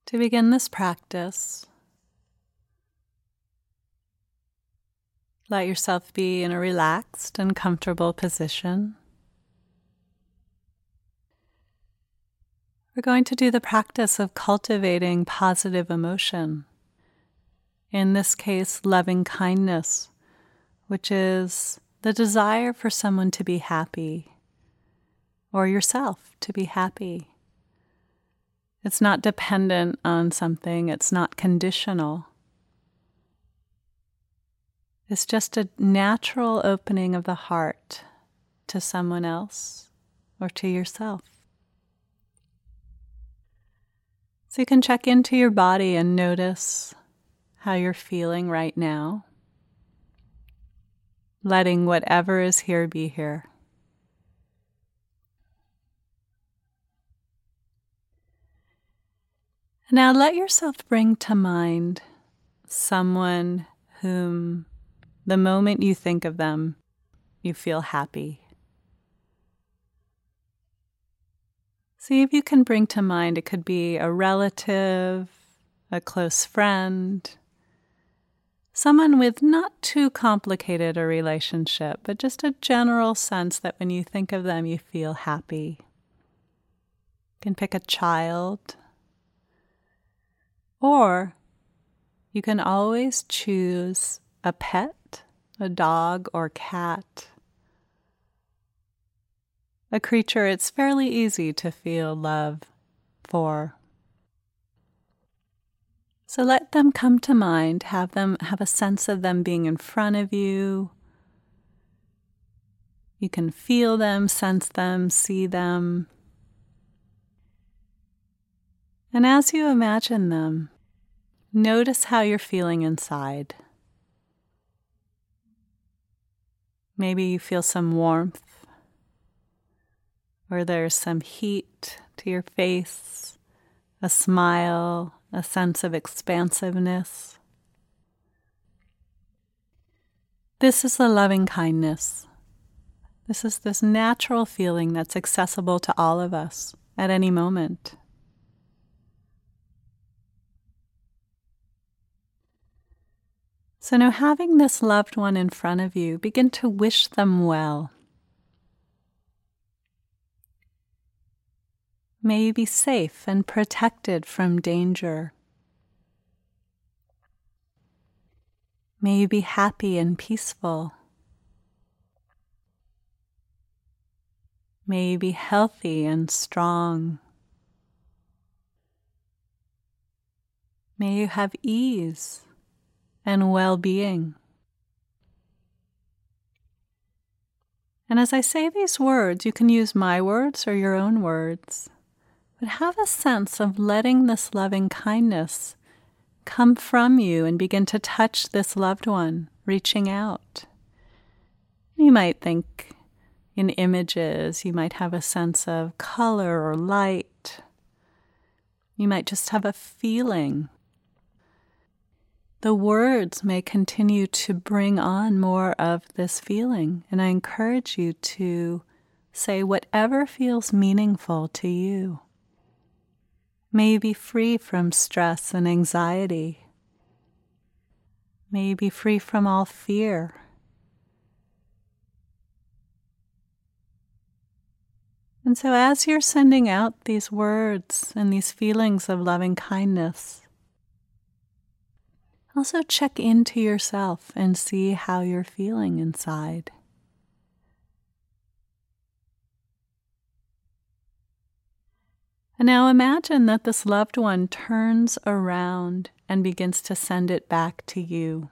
To begin this practice, let yourself be in a relaxed and comfortable position. We're going to do the practice of cultivating positive emotion. In this case, loving kindness, which is the desire for someone to be happy, or yourself to be happy. It's not dependent on something, it's not conditional. It's just a natural opening of the heart to someone else or to yourself. So you can check into your body and notice how you're feeling right now, letting whatever is here be here. Now let yourself bring to mind someone whom, the moment you think of them, you feel happy. See if you can bring to mind, it could be a relative, a close friend, someone with not too complicated a relationship, but just a general sense that when you think of them, you feel happy. You can pick a child, or you can always choose a pet, a dog or cat, a creature it's fairly easy to feel love for. So let them come to mind, have a sense of them being in front of you. You can feel them, sense them, see them. And as you imagine them, notice how you're feeling inside. Maybe you feel some warmth, or there's some heat to your face, a smile, a sense of expansiveness. This is the loving kindness. This is this natural feeling that's accessible to all of us at any moment. So now, having this loved one in front of you, begin to wish them well. May you be safe and protected from danger. May you be happy and peaceful. May you be healthy and strong. May you have ease and well-being. And as I say these words, you can use my words or your own words, but have a sense of letting this loving kindness come from you and begin to touch this loved one, reaching out. You might think in images, you might have a sense of color or light. You might just have a feeling. The words may continue to bring on more of this feeling, and I encourage you to say whatever feels meaningful to you. May you be free from stress and anxiety. May you be free from all fear. And so as you're sending out these words and these feelings of loving kindness, also check into yourself and see how you're feeling inside. And now imagine that this loved one turns around and begins to send it back to you.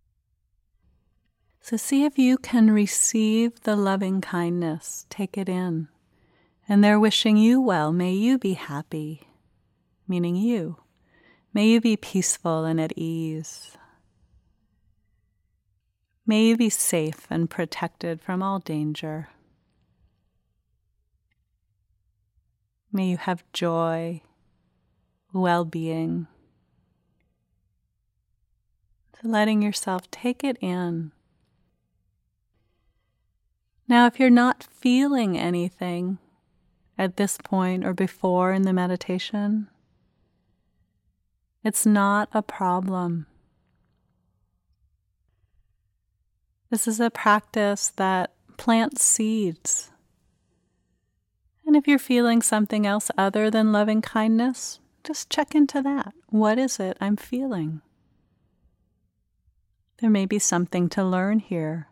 So see if you can receive the loving kindness, take it in. And they're wishing you well. May you be happy, meaning you. May you be peaceful and at ease. May you be safe and protected from all danger. May you have joy, well-being. So letting yourself take it in. Now, if you're not feeling anything at this point or before in the meditation, It's not a problem. This is a practice that plants seeds. And if you're feeling something else other than loving kindness, just check into that. What is it I'm feeling? There may be something to learn here.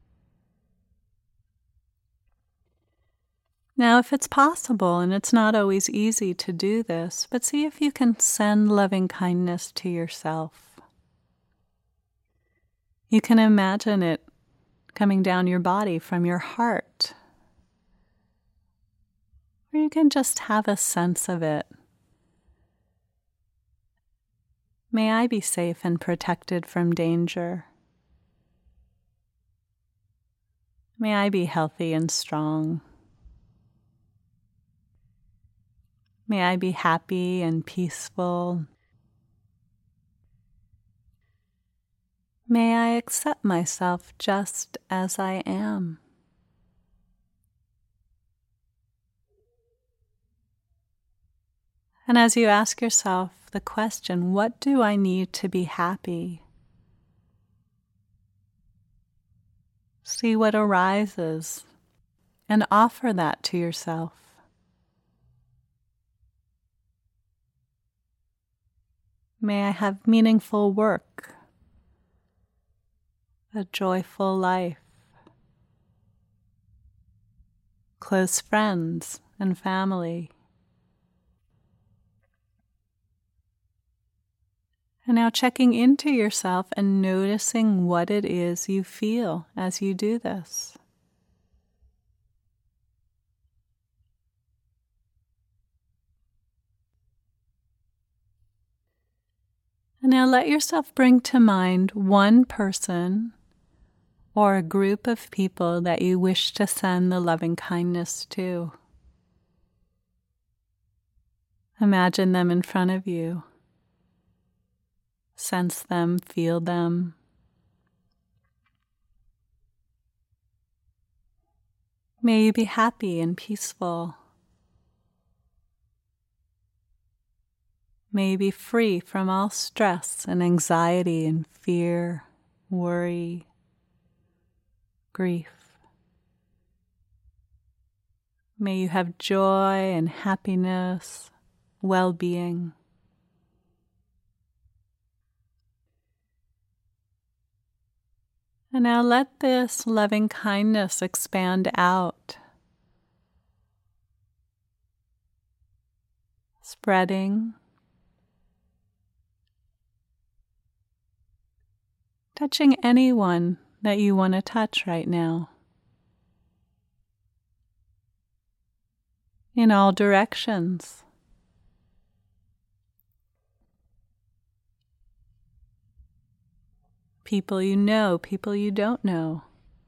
Now, if it's possible, and it's not always easy to do this, but see if you can send loving kindness to yourself. You can imagine it coming down your body from your heart. Or you can just have a sense of it. May I be safe and protected from danger. May I be healthy and strong. May I be happy and peaceful. May I accept myself just as I am. And as you ask yourself the question, what do I need to be happy? See what arises and offer that to yourself. May I have meaningful work, a joyful life, close friends and family. And now checking into yourself and noticing what it is you feel as you do this. And now let yourself bring to mind one person or a group of people that you wish to send the loving kindness to. Imagine them in front of you. Sense them, feel them. May you be happy and peaceful. May you be free from all stress and anxiety and fear, worry, grief. May you have joy and happiness, well-being. And now let this loving kindness expand out, spreading, touching anyone that you want to touch right now, in all directions. People you know, people you don't know.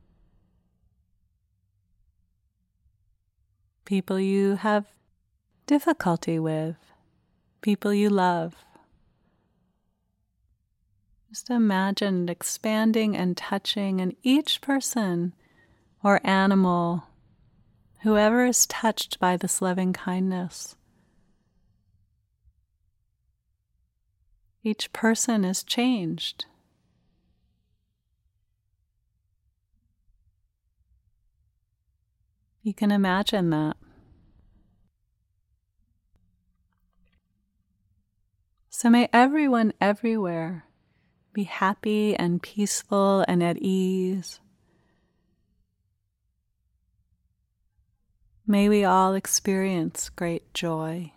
People you have difficulty with. People you love. Just imagine expanding and touching, and each person or animal, whoever is touched by this loving kindness, each person is changed. You can imagine that. So may everyone everywhere be happy and peaceful and at ease. May we all experience great joy.